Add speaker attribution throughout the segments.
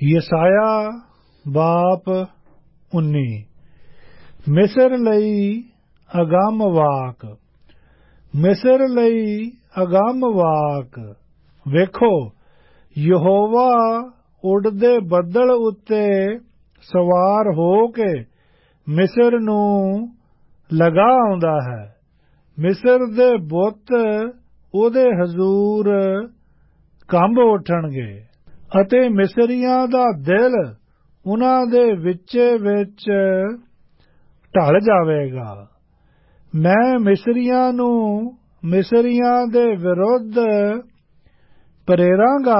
Speaker 1: ਯਸਾਇਆ ਬਾਪ 19 ਮਿਸਰ ਲਈ ਅਗੰਮ ਵਾਕ। ਮਿਸਰ ਲਈ ਅਗੰਮ ਵਾਕ। ਵੇਖੋ, ਯਹੋਵਾ ਉੱਡਦੇ ਬੱਦਲ ਉੱਤੇ ਸਵਾਰ ਹੋ ਕੇ ਮਿਸਰ ਨੂੰ ਲਗਾ ਆਉਂਦਾ ਹੈ। ਮਿਸਰ ਦੇ ਬੁੱਤ ਉਹਦੇ ਹਜ਼ੂਰ ਕੰਬ ਉੱਠਣਗੇ ਅਤੇ ਮਿਸਰੀਆਂ ਦਾ ਦਿਲ ਉਹਨਾਂ ਦੇ ਵਿੱਚੇ ਵਿੱਚ ਢਲ ਜਾਵੇਗਾ। ਮੈਂ ਮਿਸਰੀਆਂ ਨੂੰ ਮਿਸਰੀਆਂ ਦੇ ਵਿਰੁੱਧ ਪ੍ਰੇਰਾਂਗਾ,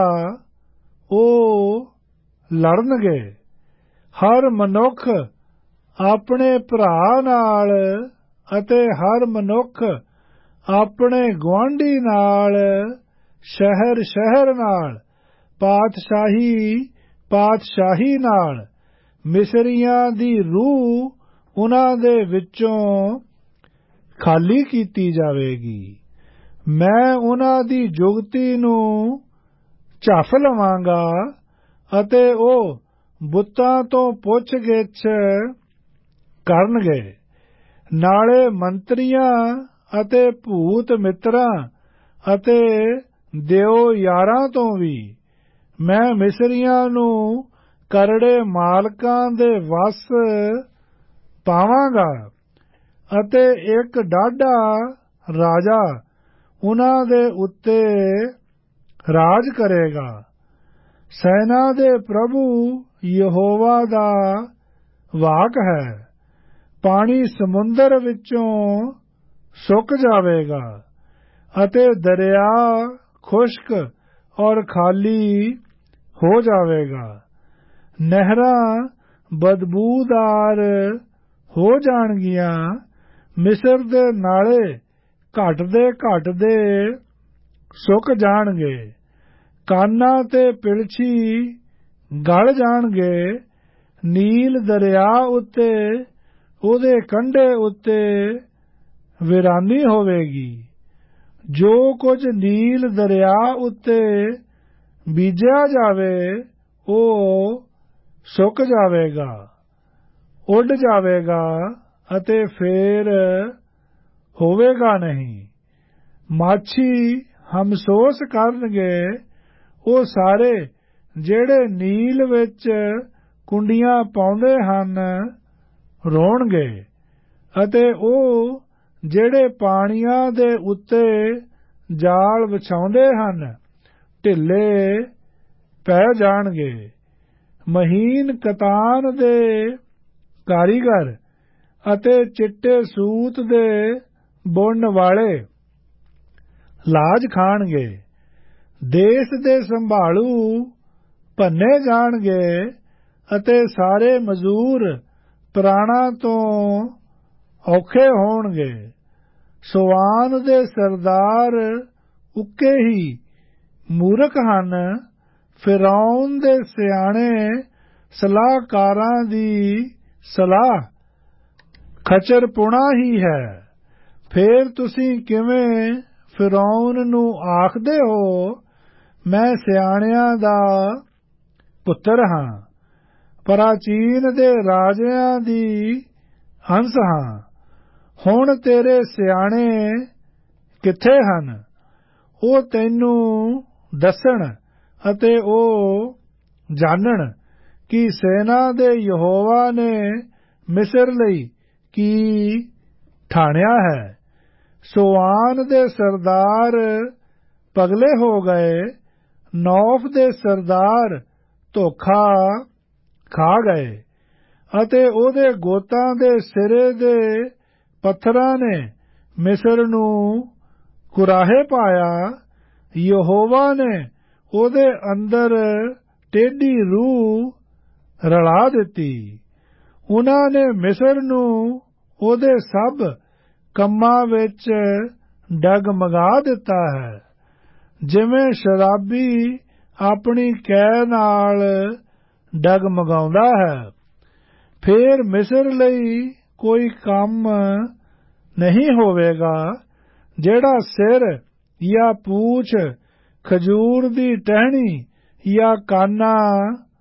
Speaker 1: ਉਹ ਲੜਨਗੇ। ਹਰ ਮਨੁੱਖ ਆਪਣੇ ਭਰਾ ਨਾਲ ਅਤੇ ਹਰ ਮਨੁੱਖ ਆਪਣੇ ਗੁਆਂਢੀ ਨਾਲ, ਸ਼ਹਿਰ ਸ਼ਹਿਰ ਨਾਲ, ਪਾਤਸ਼ਾਹੀ ਪਾਤਸ਼ਾਹੀ ਨਾਲ, ਮਿਸਰੀਆਂ ਦੀ ਰੂਹ ਉਹਨਾਂ ਦੇ ਵਿੱਚੋਂ ਖਾਲੀ ਕੀਤੀ ਜਾਵੇਗੀ। ਮੈਂ ਉਹਨਾਂ ਦੀ ਜੁਗਤੀ ਨੂੰ ਝੱਫ ਲਵਾਂਗਾ ਅਤੇ ਉਹ ਬੁੱਤਾਂ ਤੋਂ ਪੁੱਛ ਗਿੱਛ ਕਰਨਗੇ। ਨਾਲੇ ਮੰਤਰੀਆਂ ਅਤੇ ਭੂਤ ਮਿੱਤਰਾਂ ਅਤੇ ਦਿਓ ਯਾਰਾਂ ਤੋਂ ਵੀ ਮੈਂ ਮਿਸਰੀਆਂ ਨੂੰ ਕਰੜੇ ਮਾਲਕਾਂ ਦੇ ਵੱਸ ਪਾਵਾਂਗਾ ਅਤੇ ਇੱਕ ਡਾਢਾ ਰਾਜਾ ਉਹਨਾਂ ਦੇ ਉੱਤੇ ਰਾਜ ਕਰੇਗਾ। ਸੈਨਾ ਦੇ ਪ੍ਰਭੂ ਯਹੋਵਾ ਦਾ ਵਾਕ ਹੈ। ਪਾਣੀ ਸਮੁੰਦਰ ਵਿੱਚੋਂ ਸੁੱਕ ਜਾਵੇਗਾ ਅਤੇ ਦਰਿਆ ਖੁਸ਼ਕ ਔਰ ਖਾਲੀ ਹੋ ਜਾਵੇਗਾ। ਨਹਿਰਾਂ ਬਦਬੂਦਾਰ ਹੋ ਜਾਣਗੀਆਂ। ਮਿਸਰ ਦੇ ਨਾਲੇ ਘਟਦੇ ਘਟਦੇ ਸੁੱਕ ਜਾਣਗੇ। ਕਾਨਾਂ ਤੇ ਪਿਲਛੀ ਗਲ ਜਾਣਗੇ। ਨੀਲ ਦਰਿਆ ਉੱਤੇ ਉਹਦੇ ਕੰਢੇ ਉੱਤੇ ਵੀਰਾਨੀ ਹੋਵੇਗੀ। ਜੋ ਕੁਝ ਨੀਲ ਦਰਿਆ ਉੱਤੇ ਬੀਜਿਆ ਜਾਵੇ ਉਹ ਸੁੱਕ ਜਾਵੇਗਾ, ਉੱਡ ਜਾਵੇਗਾ ਅਤੇ ਫੇਰ ਹੋਵੇਗਾ ਨਹੀਂ। ਮਾਛੀ ਹਮਸੋਸ ਕਰਨਗੇ ਉਹ ਸਾਰੇ ਜਿਹੜੇ ਨੀਲ ਵਿੱਚ ਕੁੰਡੀਆਂ ਪਾਉਂਦੇ ਹਨ, ਰੋਣਗੇ ਅਤੇ ਉਹ ਜਿਹੜੇ ਪਾਣੀਆਂ ਦੇ ਉੱਤੇ ਜਾਲ ਵਿਛਾਉਂਦੇ ਹਨ, ਢਿੱਲੇ ਪੈ ਜਾਣਗੇ। ਮਹੀਨ ਕਤਾਨ ਦੇ ਕਾਰੀਗਰ ਅਤੇ ਚਿੱਟੇ ਸੂਤ ਦੇ ਬੁਣਨ ਵਾਲੇ ਲਾਜ ਖਾਣਗੇ। ਦੇਸ਼ ਦੇ ਸੰਭਾਲੂ ਭੰਨੇ ਜਾਣਗੇ ਅਤੇ ਸਾਰੇ ਮਜ਼ਦੂਰ ਪ੍ਰਾਣਾਂ ਤੋਂ ਔਖੇ ਹੋਣਗੇ। ਸੋਆਨ ਦੇ ਸਰਦਾਰ ਉੱਕੇ ਹੀ ਮੂਰਖ ਹਨ। ਫਿਰੌਨ ਦੇ ਸਿਆਣੇ ਸਲਾਹਕਾਰਾਂ ਦੀ ਸਲਾਹ ਖਚਰਪੁਣਾ ਹੀ ਹੈ। ਫੇਰ ਤੁਸੀਂ ਕਿਵੇਂ ਫਿਰੌਨ ਨੂੰ ਆਖਦੇ ਹੋ, ਮੈਂ ਸਿਆਣਿਆਂ ਦਾ ਪੁੱਤਰ ਹਾਂ, ਪ੍ਰਾਚੀਨ ਦੇ ਰਾਜਿਆਂ ਦੀ ਅੰਸ਼ ਹਾਂ। ਹੁਣ ਤੇਰੇ ਸਿਆਣੇ ਕਿੱਥੇ ਹਨ? ਉਹ ਤੈਨੂੰ ਦੱਸਣ ਅਤੇ ਉਹ ਜਾਣਨ ਕਿ ਸੈਨਾ ਦੇ ਯਹੋਵਾ ਨੇ ਮਿਸਰ ਲਈ ਕੀ ਠਾਣਿਆ ਹੈ। ਸੋਆਨ ਦੇ ਸਰਦਾਰ ਪਗਲੇ ਹੋ ਗਏ। ਨੌਫ ਦੇ ਸਰਦਾਰ ਧੋਖਾ ਖਾ ਗਏ ਅਤੇ ਉਹਦੇ ਗੋਤਾਂ ਦੇ ਸਿਰੇ ਦੇ ਪੱਥਰਾਂ ਨੇ ਮਿਸਰ ਨੂੰ ਕੁਰਾਹੇ ਪਾਇਆ। ਯਹੋਵਾ ਨੇ ਉਹਦੇ ਅੰਦਰ ਟੇਢੀ ਰੂਹ ਰਲਾ ਦਿੱਤੀ। ਉਹਨਾਂ ਨੇ ਮਿਸਰ ਨੂੰ ਉਹਦੇ ਸਭ ਕੰਮਾਂ ਵਿੱਚ ਡਗਮਗਾ ਦਿੱਤਾ ਹੈ, ਜਿਵੇਂ ਸ਼ਰਾਬੀ ਆਪਣੀ ਕੈ ਨਾਲ ਡਗਮਗਾਉਂਦਾ ਹੈ। ਫੇਰ ਮਿਸਰ ਲਈ ਕੋਈ ਕੰਮ ਨਹੀਂ ਹੋਵੇਗਾ ਜਿਹੜਾ ਸਿਰ ਜਾਂ ਪੂਛ, ਖਜੂਰ ਦੀ ਟਹਿਣੀ ਜਾਂ ਕਾਨਾ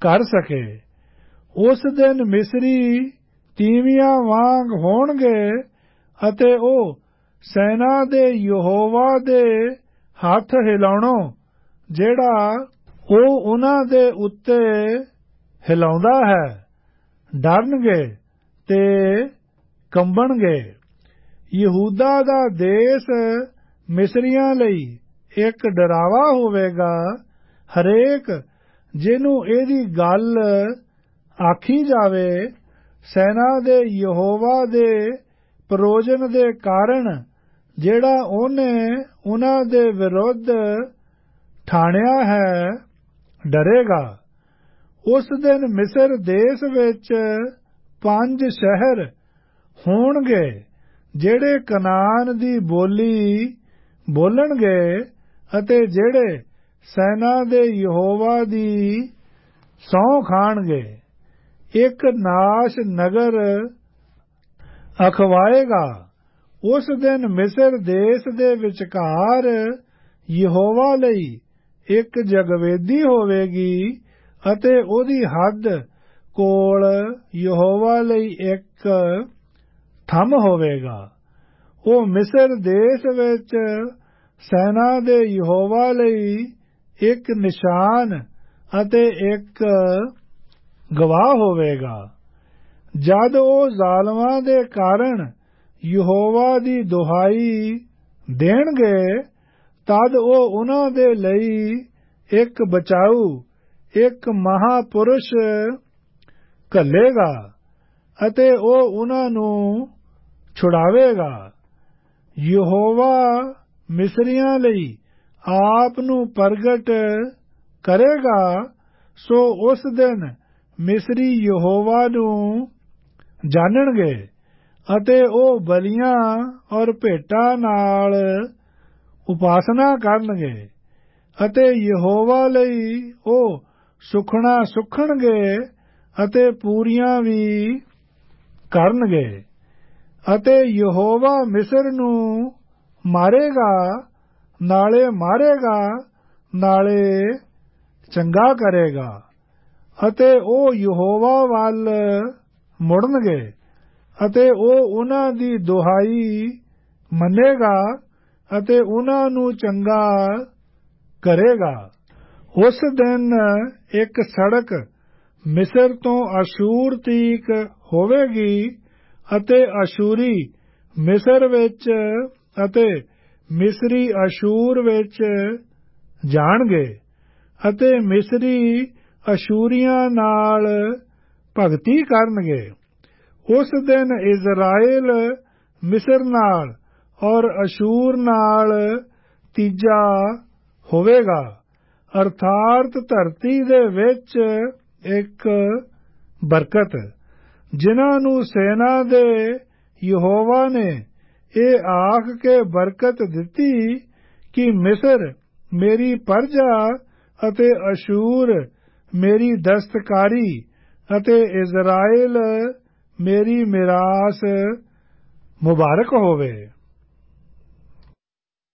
Speaker 1: ਕਰ ਸਕੇ। ਉਸ ਦਿਨ ਮਿਸਰੀ ਤੀਵੀਆਂ ਵਾਂਗ ਹੋਣਗੇ ਅਤੇ ਉਹ ਸੈਨਾ ਦੇ ਯਹੋਵਾ ਦੇ ਹੱਥ ਹਿਲਾਉਣੋਂ ਜਿਹੜਾ ਉਹ ਉਹਨਾਂ ਦੇ ਉੱਤੇ ਹਿਲਾਉਂਦਾ ਹੈ ਡਰਨਗੇ ਤੇ ਕੰਬਣਗੇ। ਯਹੂਦਾ ਦਾ ਦੇਸ਼ ਮਿਸਰੀਆਂ ਲਈ ਇੱਕ ਡਰਾਵਾ ਹੋਵੇਗਾ। ਹਰੇਕ ਜਿਹਨੂੰ ਇਹਦੀ ਗੱਲ ਆਖੀ ਜਾਵੇ ਸੈਨਾ ਦੇ ਯਹੋਵਾ ਦੇ ਪ੍ਰਯੋਜਨ ਦੇ ਕਾਰਨ ਜਿਹੜਾ ਉਹਨੇ ਉਹਨਾਂ ਦੇ ਵਿਰੁੱਧ ਠਾਣਿਆ ਹੈ ਡਰੇਗਾ। ਉਸ ਦਿਨ ਮਿਸਰ ਦੇਸ਼ ਵਿੱਚ 5 ਸ਼ਹਿਰ ਹੋਣਗੇ ਜਿਹੜੇ ਕਨਾਨ ਦੀ ਬੋਲੀ ਬੋਲਣਗੇ ਅਤੇ ਜਿਹੜੇ ਸੈਨਾ ਦੇ ਯਹੋਵਾ ਦੀ ਸਹੁੰ ਖਾਣਗੇ। ਇੱਕ ਨਾਸ਼ ਨਗਰ ਅਖਵਾਏਗਾ। ਉਸ ਦਿਨ ਮਿਸਰ ਦੇਸ਼ ਦੇ ਵਿਚਕਾਰ ਯਹੋਵਾ ਲਈ ਇੱਕ ਜਗਵੇਦੀ ਹੋਵੇਗੀ ਅਤੇ ਉਹਦੀ ਹੱਦ ਕੋਲ ਯਹੋਵਾ ਲਈ ਇੱਕ ਥੰਮ ਹੋਵੇਗਾ। ਉਹ ਮਿਸਰ ਦੇਸ਼ ਵਿੱਚ ਸੈਨਾ ਦੇ ਯਹੋਵਾ ਲਈ ਇੱਕ ਨਿਸ਼ਾਨ ਅਤੇ ਇੱਕ ਗਵਾਹ ਹੋਵੇਗਾ। ਜਦ ਉਹ ਜ਼ਾਲਮਾਂ ਦੇ ਕਾਰਨ ਯਹੋਵਾ ਦੀ ਦੁਹਾਈ ਦੇਣਗੇ ਤਦ ਉਹ ਉਹਨਾਂ ਦੇ ਲਈ ਇੱਕ ਬਚਾਊ ਇੱਕ ਮਹਾਪੁਰਸ਼ ਘੱਲੇਗਾ ਅਤੇ ਉਹ ਉਹਨਾਂ ਨੂੰ ਛੁਡਾਵੇਗਾ। ਯਹੋਵਾ ਮਿਸਰੀਆਂ ਲਈ ਆਪ ਨੂੰ ਪ੍ਰਗਟ ਕਰੇਗਾ। ਸੋ ਉਸ ਦਿਨ ਮਿਸਰੀ ਯਹੋਵਾ ਨੂੰ ਜਾਣਨਗੇ ਅਤੇ ਉਹ ਬਲੀਆਂ ਔਰ ਭੇਟਾਂ ਨਾਲ ਉਪਾਸਨਾ ਕਰਨਗੇ ਅਤੇ ਯਹੋਵਾ ਲਈ ਉਹ ਸੁਖਣਾ ਸੁਖਣਗੇ ਅਤੇ ਪੂਰੀਆਂ ਵੀ ਕਰਨਗੇ। ਅਤੇ ਯਹੋਵਾ ਮਿਸਰ ਨੂੰ ਮਾਰੇਗਾ ਨਾਲੇ ਚੰਗਾ ਕਰੇਗਾ ਅਤੇ ਉਹ ਯਹੋਵਾ ਵੱਲ ਮੁੜਨਗੇ ਅਤੇ ਉਹ ਉਹਨਾਂ ਦੀ ਦੁਹਾਈ ਮੰਨੇਗਾ ਅਤੇ ਉਹਨਾਂ ਨੂੰ ਚੰਗਾ ਕਰੇਗਾ। ਉਸ ਦਿਨ ਇੱਕ ਸੜਕ ਮਿਸਰ ਤੋਂ ਅਸ਼ੂਰ ਤੀਕ ਹੋਵੇਗੀ ਅਤੇ ਅਸ਼ੂਰੀ ਮਿਸਰ ਵਿੱਚ ਅਤੇ ਮਿਸਰੀ ਅਸ਼ੂਰ ਵਿੱਚ ਜਾਣਗੇ ਅਤੇ ਮਿਸਰੀ ਅਸ਼ੂਰੀਆਂ ਨਾਲ ਭਗਤੀ ਕਰਨਗੇ। ਉਸ ਦਿਨ ਇਜ਼ਰਾਇਲ ਮਿਸਰ ਨਾਲ ਔਰ ਅਸ਼ੂਰ ਨਾਲ ਤੀਜਾ ਹੋਵੇਗਾ ਅਰਥਾਤ ਧਰਤੀ ਦੇ ਵਿੱਚ ਇੱਕ ਬਰਕਤ ਜਿਨ੍ਹਾਂ ਨੂੰ ਸੈਨਾ ਦੇ ਯਹੋਵਾ ਨੇ ਇਹ ਆਖ ਕੇ ਬਰਕਤ ਦਿੱਤੀ ਕਿ ਮਿਸਰ ਮੇਰੀ ਪਰਜਾ ਅਤੇ ਅਸ਼ੂਰ ਮੇਰੀ ਦਸਤਕਾਰੀ ਅਤੇ ਇਜ਼ਰਾਇਲ ਮੇਰੀ ਮਿਰਾਸ ਮੁਬਾਰਕ ਹੋਵੇ।